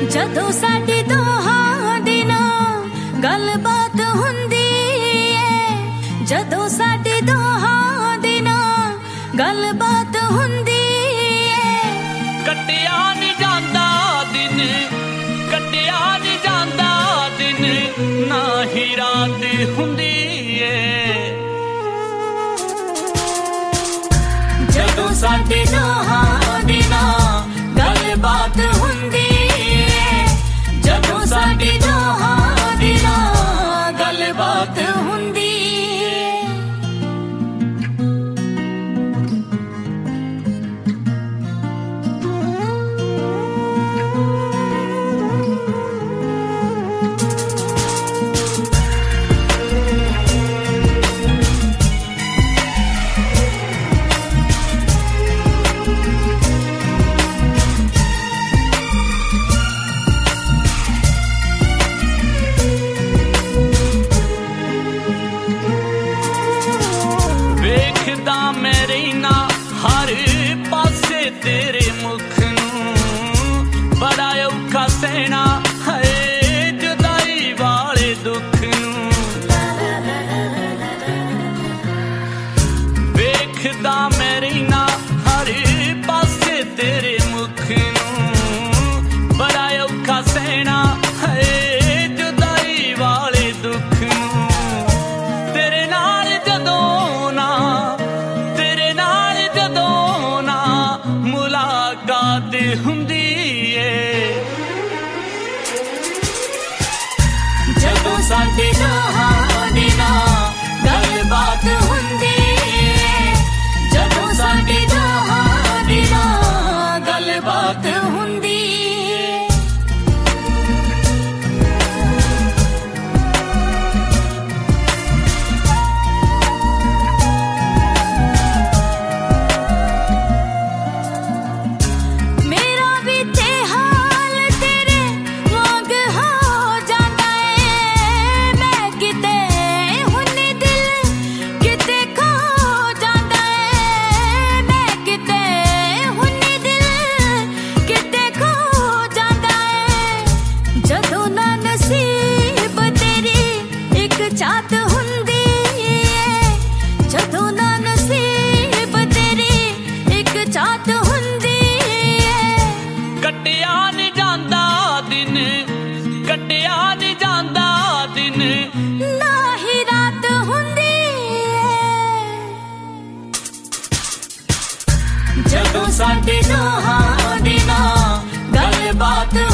जदों साडी दोहां दी ना गलबात हुंदी है, जदों साडी दोहां दी ना गलबात हुंदी है। कटिया नहीं जांदा दिन, कटिया नहीं जांदा दिन, ना ही रात हुंदी है। जदों साडी दोहां दी ना गलबात हुंदी है, जदों साडी दोहां दी ना गलबात हुंदी है। हर पासे तेरे मुख नूं बड़ा औखा सहना है जुदाई वाले दुख नूं। वेखदा मैं रहीना हर पासे तेरे मुख नूं बड़ा औखा सहना है जुदाई वाले दुख नूं। तेरे नाल जदों ना मुलाकात हुंदी है, जदों साडी दोहां दी ना गलबात हुंदी है, जदों साडी दोहां दी ना गलबात हुंदी है। चाहत हुंदी है, जदों ना नसीब तेरी एक चाहत हुंदी है। कटिया नहीं जांदा दिन, कटिया नहीं जांदा दिन, ना ही रात हुंदी है। जदों साडी दोहां दी ना गलबात